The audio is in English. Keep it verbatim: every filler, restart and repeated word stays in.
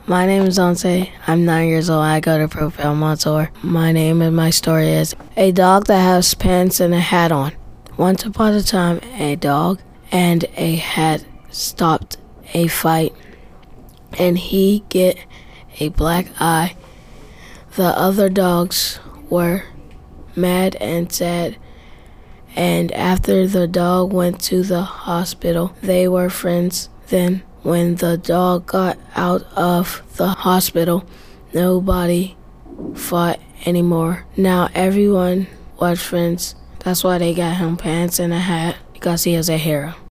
My name is Dante. I'm nine years old. I go to Propel Montour. My name and my story is a dog that has pants and a hat on. Once upon a time, a dog and a hat stopped a fight, and he get a black eye. The other dogs were mad and sad, and after the dog went to the hospital, they were friends. Then when the dog got out of the hospital, nobody fought anymore. Now everyone was friends. That's why they got him pants and a hat, because he is a hero.